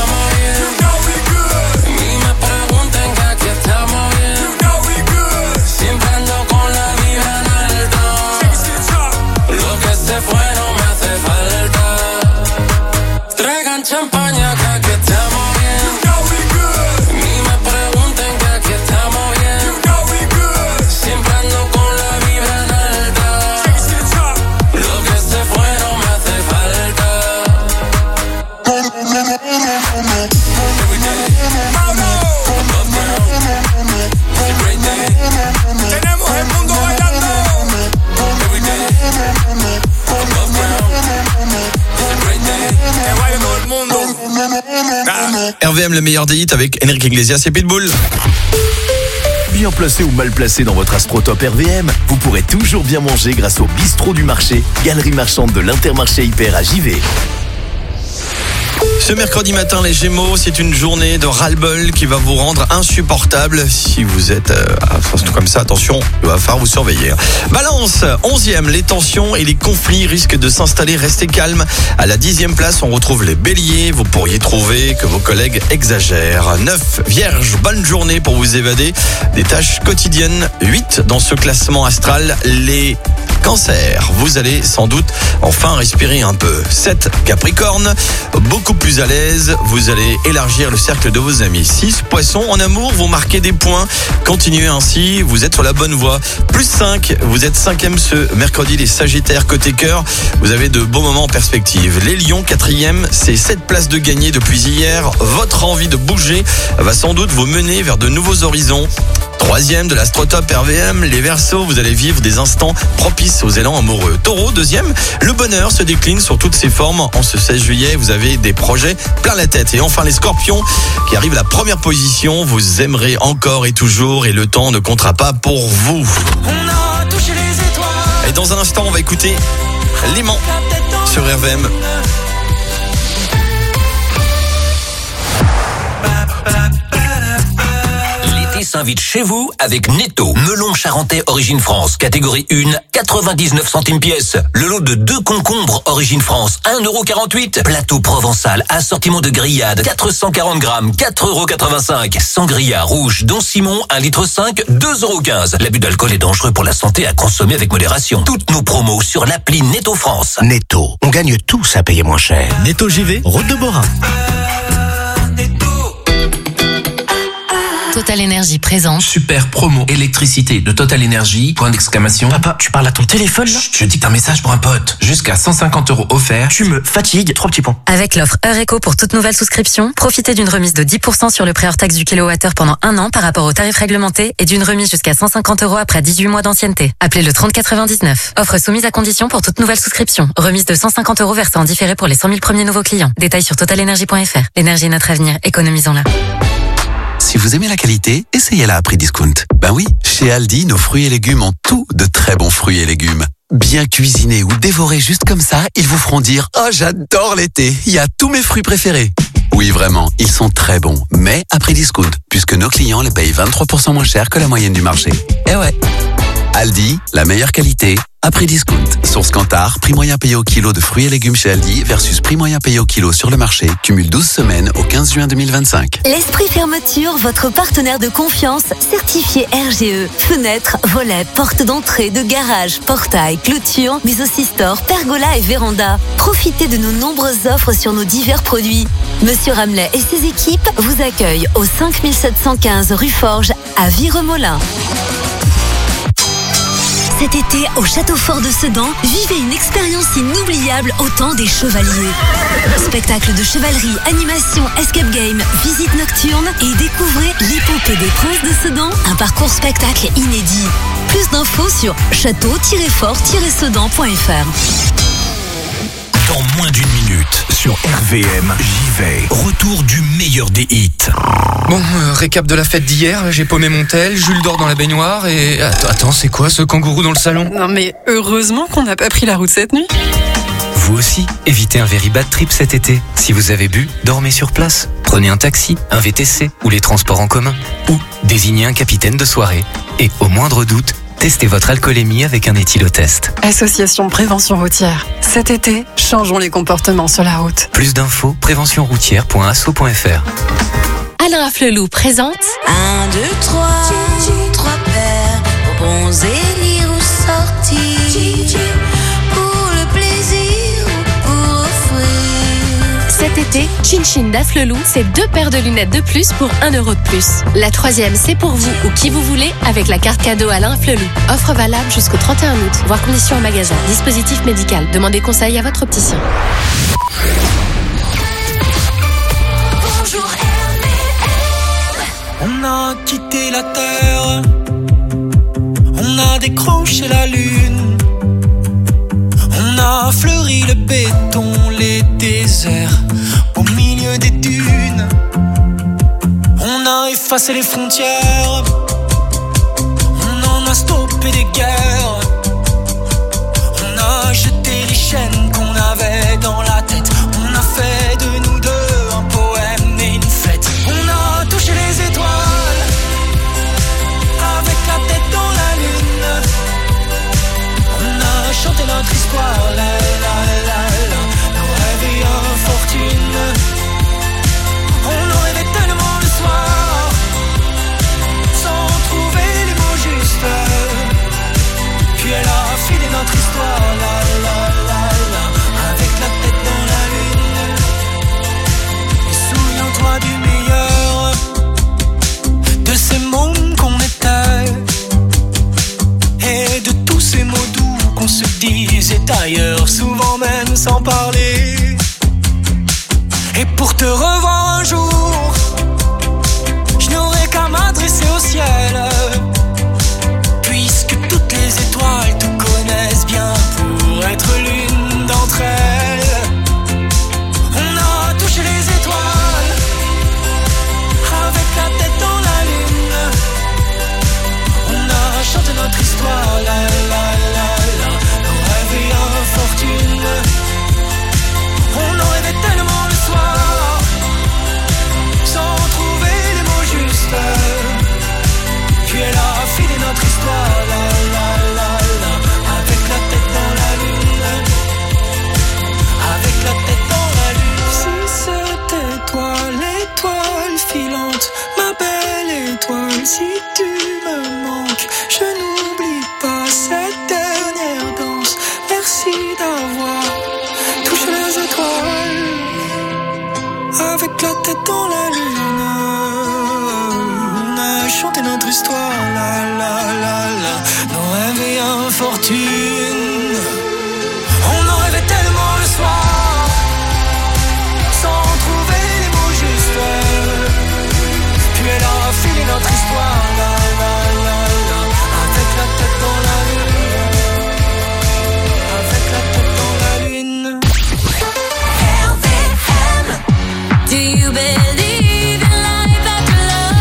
Champaña, que aquí estamos bien. Ni me pregunten que aquí estamos bien. Siempre ando con la vibra en alta. Lo que se fue no me hace falta. Tenemos el mundo bailando. Que baile todo el mundo. RVM, le meilleur des hits avec Enrique Iglesias et Pitbull. Bien placé ou mal placé dans votre Astrotop RVM, vous pourrez toujours bien manger grâce au bistrot du marché, galerie marchande de l'Intermarché Hyper à Givet. Ce mercredi matin, les Gémeaux, c'est une journée de ras-le-bol qui va vous rendre insupportable. Si vous êtes comme ça, attention, il va falloir vous surveiller. Balance, 11e, les tensions et les conflits risquent de s'installer. Restez calme. À la 10e place, on retrouve les Béliers. Vous pourriez trouver que vos collègues exagèrent. 9, Vierge, bonne journée pour vous évader des tâches quotidiennes. 8, dans ce classement astral, les Cancers, vous allez sans doute enfin respirer un peu. 7, Capricorne, beaucoup plus à l'aise, vous allez élargir le cercle de vos amis. 6, Poisson, en amour, vous marquez des points. Continuez ainsi, vous êtes sur la bonne voie. Plus 5, vous êtes 5e ce mercredi. Les Sagittaires, côté cœur, vous avez de beaux moments en perspective. Les Lions, 4e, c'est 7 places de gagné depuis hier. Votre envie de bouger va sans doute vous mener vers de nouveaux horizons. 3e de l'Astrotop RVM, les Verseaux, vous allez vivre des instants propices aux élans amoureux. Taureau, 2e, le bonheur se décline sur toutes ses formes. En ce 16 juillet, vous avez des projets plein la tête. Et enfin les Scorpions, qui arrivent à la première position, vous aimerez encore et toujours et le temps ne comptera pas pour vous. On a touché les étoiles. Et dans un instant, on va écouter L'aimant sur RVM. S'invite chez vous avec Netto. Melon charentais origine France, catégorie 1, 99 centimes pièce. Le lot de 2 concombres origine France, 1,48 €. Plateau provençal, assortiment de grillades, 440 grammes, 4,85 €. Sangria rouge, Don Simon, 1,5 litre, 2,15 €. L'abus d'alcool est dangereux pour la santé, à consommer avec modération. Toutes nos promos sur l'appli Netto France. Netto, on gagne tous à payer moins cher. Netto JV, route de Borin. Total Énergie présente. Super promo électricité de Total Énergie. Point d'exclamation. Papa, tu parles à ton téléphone là? Chut, je dicte un message pour un pote. Jusqu'à 150 € offerts. Tu me fatigues, 3 petits points. Avec l'offre Heure Éco pour toute nouvelle souscription, profitez d'une remise de 10% sur le prix hors taxe du kilowattheure pendant 1 an par rapport au tarif réglementé et d'une remise jusqu'à 150 € après 18 mois d'ancienneté. Appelez le 3099. Offre soumise à condition pour toute nouvelle souscription. Remise de 150 € versée en différé pour les 100 000 premiers nouveaux clients. Détails sur totalenergie.fr. L'énergie est notre avenir, économisons-la. Si vous aimez la qualité, essayez-la à prix discount. Ben oui, chez Aldi, nos fruits et légumes ont tout de très bons fruits et légumes. Bien cuisinés ou dévorés juste comme ça, ils vous feront dire « Oh, j'adore l'été, il y a tous mes fruits préférés ». Oui, vraiment, ils sont très bons, mais à prix discount, puisque nos clients les payent 23% moins cher que la moyenne du marché. Eh ouais. Aldi, la meilleure qualité, à prix discount. Source Kantar, prix moyen payé au kilo de fruits et légumes chez Aldi versus prix moyen payé au kilo sur le marché. Cumule 12 semaines au 15 juin 2025. L'Esprit Fermeture, votre partenaire de confiance, certifié RGE. Fenêtres, volets, portes d'entrée, de garage, portail, clôture, mais aussi store, pergola et véranda. Profitez de nos nombreuses offres sur nos divers produits. Monsieur Ramlet et ses équipes vous accueillent au 5715 rue Forge à Viremolin. Cet été, au Château Fort de Sedan, vivez une expérience inoubliable au temps des chevaliers. Spectacle de chevalerie, animation, escape game, visite nocturne et découvrez l'épopée des princes de Sedan, un parcours spectacle inédit. Plus d'infos sur château-fort-sedan.fr. Dans moins d'une minute, sur RVM, j'y vais. Retour du meilleur des hits. Bon, récap de la fête d'hier, j'ai paumé mon tel, Jules dort dans la baignoire et... Attends, c'est quoi ce kangourou dans le salon? Non mais heureusement qu'on n'a pas pris la route cette nuit. Vous aussi, évitez un very bad trip cet été. Si vous avez bu, dormez sur place. Prenez un taxi, un VTC ou les transports en commun. Ou désignez un capitaine de soirée. Et au moindre doute, testez votre alcoolémie avec un éthylotest. Association Prévention Routière. Cet été, changeons les comportements sur la route. Plus d'infos, préventionroutière.asso.fr. Alain Afflelou présente 1, 2, 3, 3 paires, bons élire ou sortir, pour le plaisir ou pour offrir. Cet été, Chin Chin d'Afflelou, c'est 2 paires de lunettes de plus pour 1 euro de plus. La 3e, c'est pour vous ou qui vous voulez avec la carte cadeau Alain Afflelou. Offre valable jusqu'au 31 août. Voir conditions en magasin. Dispositif médical. Demandez conseil à votre opticien. On a quitté la terre, on a décroché la lune, on a fleuri le béton, les déserts au milieu des dunes. On a effacé les frontières, on en a stoppé des guerres, on a jeté les chaînes qu'on avait dans la tête, on a fait de nous deux un poème et une fête. On a touché les étoiles avec la tête dans la lune. On a chanté notre histoire, la la la la, nos rêves et infortune. On en rêvait tellement le soir, sans trouver les mots justes. Puis elle a filé notre histoire, la la la la, avec la tête dans la lune. Et souviens-toi du meilleur de ces mômes qu'on était, et de tous ces mots doux qu'on se disait ailleurs, souvent même sans parler. Et pour te revoir un jour, je n'aurai qu'à m'adresser au ciel, puisque toutes les étoiles te connaissent bien pour être l'une d'entre elles. On a touché les étoiles avec la tête dans la lune. On a chanté notre histoire, la la la la, nos rêves et infortune. On en rêvait tellement le soir, sans trouver les mots justes. Puis elle a filé notre histoire, la la la la, avec la tête dans la lune, avec la tête dans la lune. Si c'était toi l'étoile filante, ma belle étoile, si tu me manques, je n'oublie pas cette dernière danse. Merci d'avoir touché les étoiles avec la tête dans la lune. On a chanté notre histoire, la la la la, nos rêves et infortune. On en rêvait tellement le soir, sans trouver les mots justes. Puis elle a filé notre histoire, la la la la, avec la tête dans la lune, avec la tête dans la lune. Do you believe in life after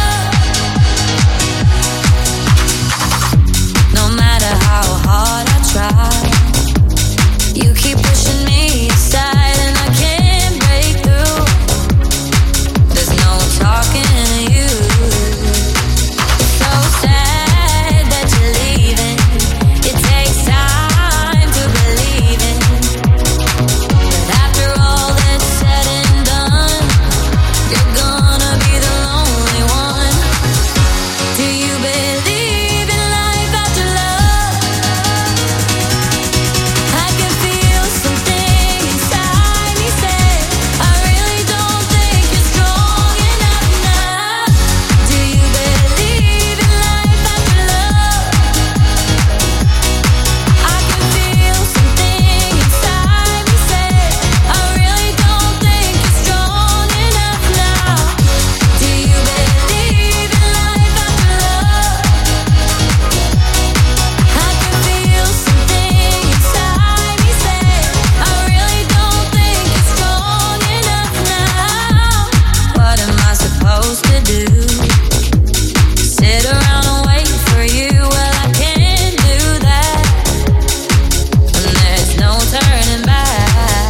love? No matter how hard I try, you keep pushing me aside and I can't break through. There's no talking to you. It's so sad that you're leaving. It takes time to believe in. But after all that's said and done, you're gonna be the lonely one. Do you believe in life after love? I can feel something inside me say, I really don't think you're strong enough now. Do you believe in life after love? I can feel something inside me say, I really don't think you're strong enough now. Do you believe in life after love? I can feel something inside me say, I really don't think you're strong enough now. What am I supposed to do? Sit around and wait for you? Well, I can't do that. And there's no turning back.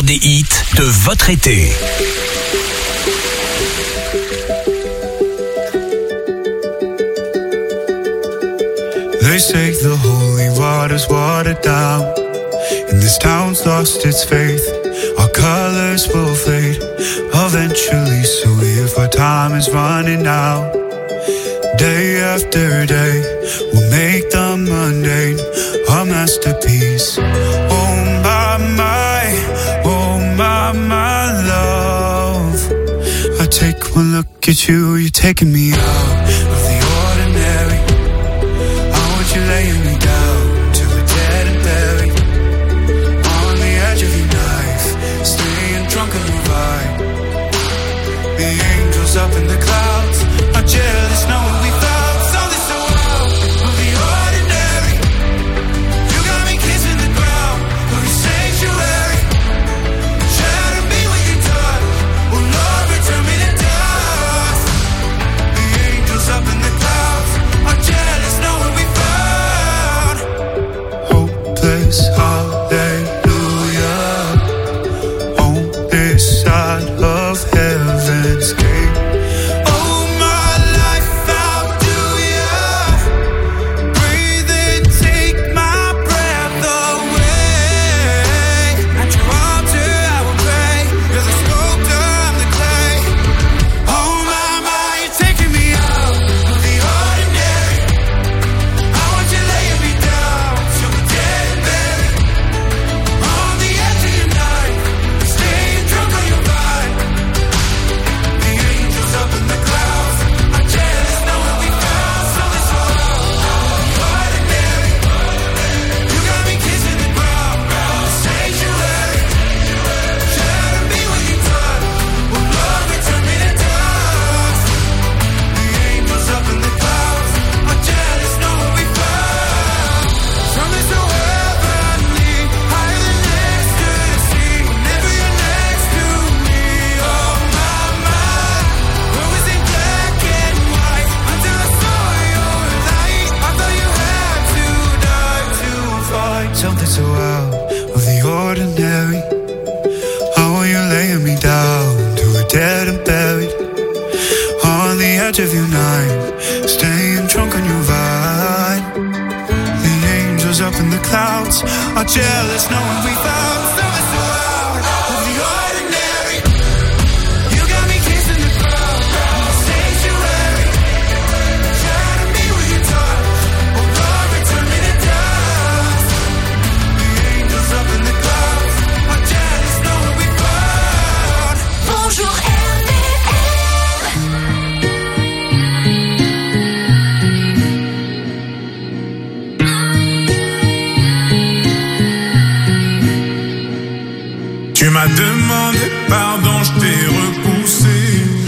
des hits de votre été. They say the holy water's watered down, and this town's lost its faith. Our colors will fade eventually, so if our time is running out, day after day, we'll make the mundane a masterpiece. Oh my love, I take one look at you, you're taking me out of the ordinary. You're laying me down to a dead and buried on the edge of your knife, staying drunk on your vibe. The angels up in the clouds are jealous knowing we found something so out of the ordinary. You got me kissing the ground of your sanctuary. Shatter me when you're done. Oh Lord, return me to dust. The angels up in the clouds are jealous knowing we found hallelujah on this side of heaven's gate. Oh, my life, how do ya breathe and take my breath away? At your altar I will pray. You're the sculptor, I'm the clay. Oh my, you're taking me out of the ordinary. I want you laying me down to a dead and buried on the edge of your knife, staying drunk on your vibe. The angels up in the clouds are jealous knowing we found something so ordinary. You got me kissing the ground, sanctuary. Shatter me when you're done. Oh Lord, return me to dust. The angels up in the clouds are jealous knowing we found something so heavenly, higher than ecstasy. Whenever you're next to me, oh my, what was in black and white until I saw your light. I thought you had to die to find something so out of the ordinary. How are you laying me down to a dead and buried on the edge of your night, staying drunk on your vine. The angels up in the clouds are jealous knowing we found something so out of the ordinary. You got me kissing the ground, sanctuary. Shatter me with your touch, oh Lord, return me to dust. The angels up in the clouds are jealous knowing we found. Bonjour RVM. Tu m'as demandé pardon, je t'ai repoussé.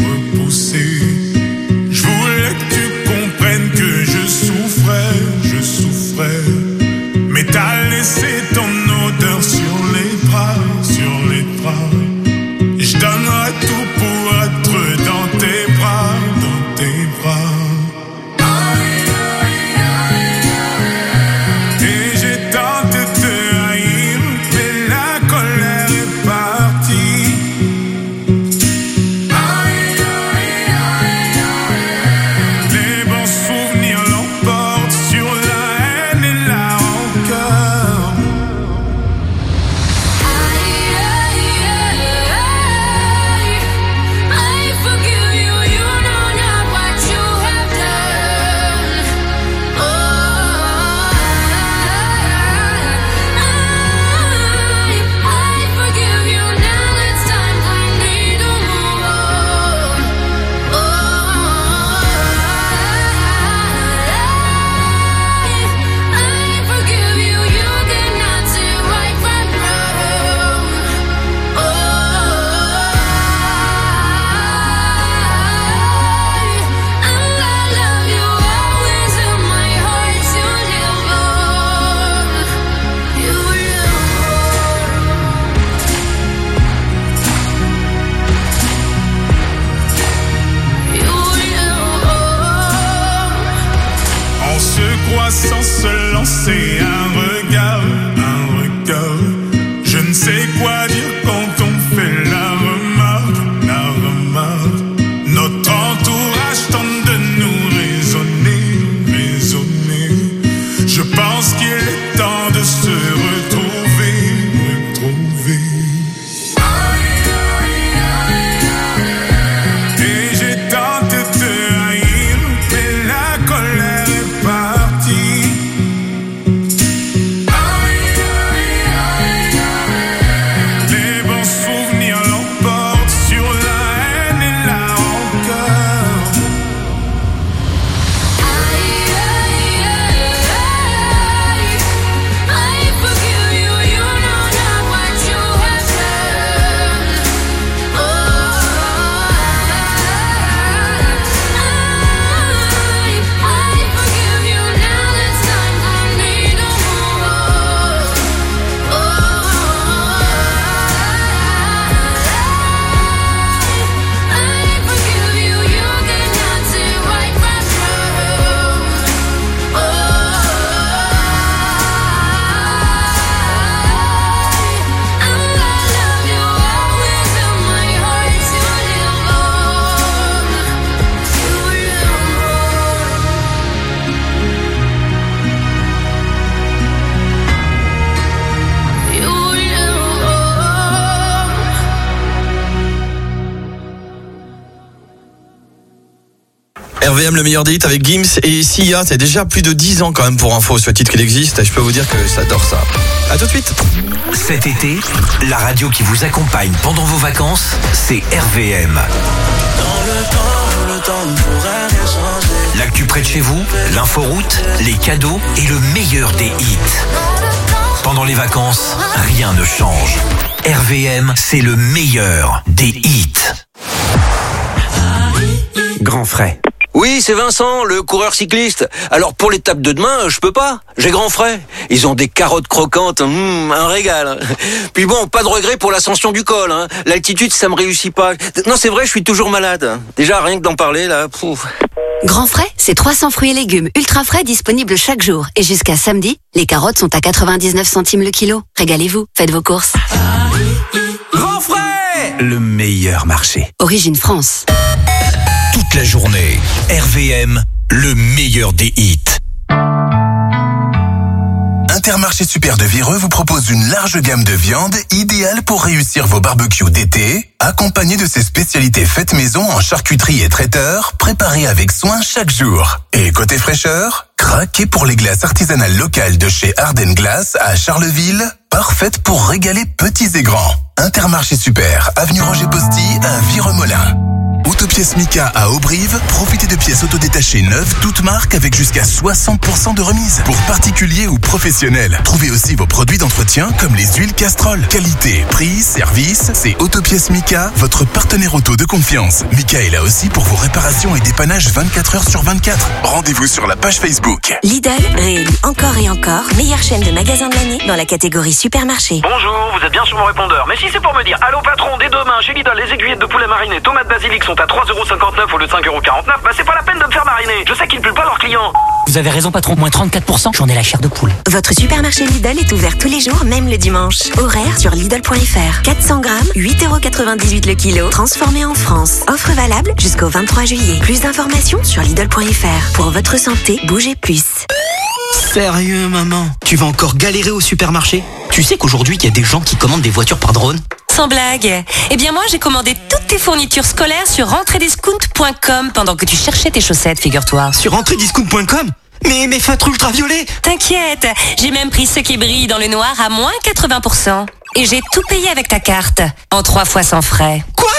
Je voulais que tu comprennes que je souffrais. Mais t'as laissé ton odeur sur les draps. Je donnerai tout pour être dans tes bras. Et j'ai tenté de te haïr, mais la colère est partie. Les bons souvenirs l'emportent sur la haine et la rancœur. I forgive you, you know not what you have done. Oh, I forgive you, now it's time for me to move on. Oh, I forgive you, you cannot see right from wrong. Oh, I love you always in my heart. You live on. You live On se croit sans se lancer un regard. Je ne sais quoi dire quand RVM, le meilleur des hits avec Gims et Sia. C'est déjà plus de 10 ans quand même pour info, ce titre qu'il existe. Et je peux vous dire que j'adore ça. À tout de suite. Cet été, la radio qui vous accompagne pendant vos vacances, c'est RVM. L'actu près de chez vous, l'inforoute, les cadeaux et le meilleur des hits. Pendant les vacances, rien ne change. RVM, c'est le meilleur des hits. Grand frais. Oui, c'est Vincent, le coureur cycliste. Alors pour l'étape de demain, je peux pas. J'ai grand frais. Ils ont des carottes croquantes, un régal. Puis bon, pas de regret pour l'ascension du col. L'altitude, ça me réussit pas. Non, c'est vrai, je suis toujours malade. Déjà, rien que d'en parler, là... Pouf. Grand frais, c'est 300 fruits et légumes ultra frais disponibles chaque jour. Et jusqu'à samedi, les carottes sont à 99 centimes le kilo. Régalez-vous, faites vos courses. Grand frais! Le meilleur marché. Origine France. Toute la journée, RVM, le meilleur des hits. Intermarché Super de Vireux vous propose une large gamme de viandes idéale pour réussir vos barbecues d'été, accompagnée de ses spécialités faites maison en charcuterie et traiteur, préparées avec soin chaque jour. Et côté fraîcheur, craquez pour les glaces artisanales locales de chez Ardennes Glace à Charleville, parfaites pour régaler petits et grands. Intermarché Super, avenue Roger Posty à Vireux-Molin. Autopièces Mika à Auberive, profitez de pièces autodétachées neuves, toutes marques avec jusqu'à 60% de remise. Pour particuliers ou professionnels, trouvez aussi vos produits d'entretien comme les huiles Castrol. Qualité, prix, service, c'est Autopièces Mika, votre partenaire auto de confiance. Mika est là aussi pour vos réparations et dépannages 24 heures sur 24. Rendez-vous sur la page Facebook. Lidl réélu encore et encore meilleure chaîne de magasins de l'année dans la catégorie supermarché. Bonjour, vous êtes bien sur mon répondeur. Mais si c'est pour me dire allô patron, dès demain chez Lidl, les aiguillettes de poulet mariné, tomates basilic sont à 3,59€ au lieu de 5,49€, bah c'est pas la peine de me faire mariner. Je sais qu'ils pullent pas leurs clients. Vous avez raison patron, moins 34%, j'en ai la chair de poule. Votre supermarché Lidl est ouvert tous les jours, même le dimanche. Horaire sur Lidl.fr. 400 grammes, 8,98€ le kilo, transformé en France. Offre valable jusqu'au 23 juillet. Plus d'informations sur Lidl.fr. Pour votre santé, bougez plus. Sérieux maman, tu vas encore galérer au supermarché? Tu sais qu'aujourd'hui il y a des gens qui commandent des voitures par drone? Sans blague. Eh bien moi j'ai commandé toutes tes fournitures scolaires sur rentrediscount.com pendant que tu cherchais tes chaussettes, figure-toi. Sur rentrediscount.com? Mais mes feutres ultraviolets! T'inquiète, j'ai même pris ceux qui brillent dans le noir à moins 80%. Et j'ai tout payé avec ta carte, en 3 fois sans frais. Quoi?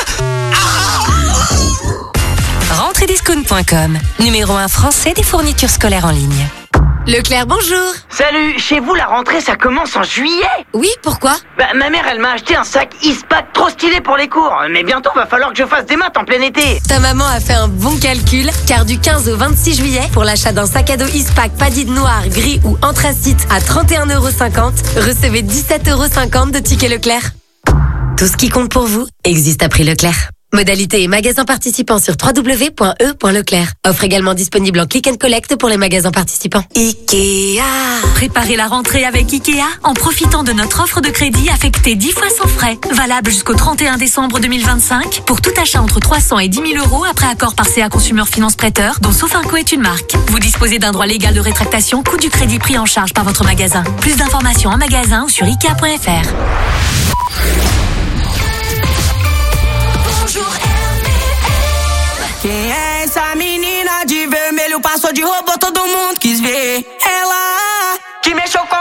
Rentrediscount.com, numéro 1 français des fournitures scolaires en ligne. Leclerc, bonjour. Salut, chez vous la rentrée ça commence en juillet? Oui, pourquoi? Bah ma mère elle m'a acheté un sac Eastpak trop stylé pour les cours. Mais bientôt va falloir que je fasse des maths en plein été. Ta maman a fait un bon calcul, car du 15 au 26 juillet, pour l'achat d'un sac à dos Eastpak paddy noir, gris ou anthracite à 31,50€, recevez 17,50€ de tickets Leclerc. Tout ce qui compte pour vous existe à prix Leclerc. Modalité et magasins participants sur www.e.leclerc. Offre également disponible en click and collect pour les magasins participants. Ikea. Préparez la rentrée avec Ikea en profitant de notre offre de crédit affectée 10 fois sans frais. Valable jusqu'au 31 décembre 2025 pour tout achat entre 300 et 10 000 € après accord par CA Consumer Finance Prêteur, dont Sofinco est une marque. Vous disposez d'un droit légal de rétractation, coût du crédit pris en charge par votre magasin. Plus d'informations en magasin ou sur Ikea.fr. Quem é essa menina de vermelho? Passou de robô, todo mundo quis ver. Ela que mexeu com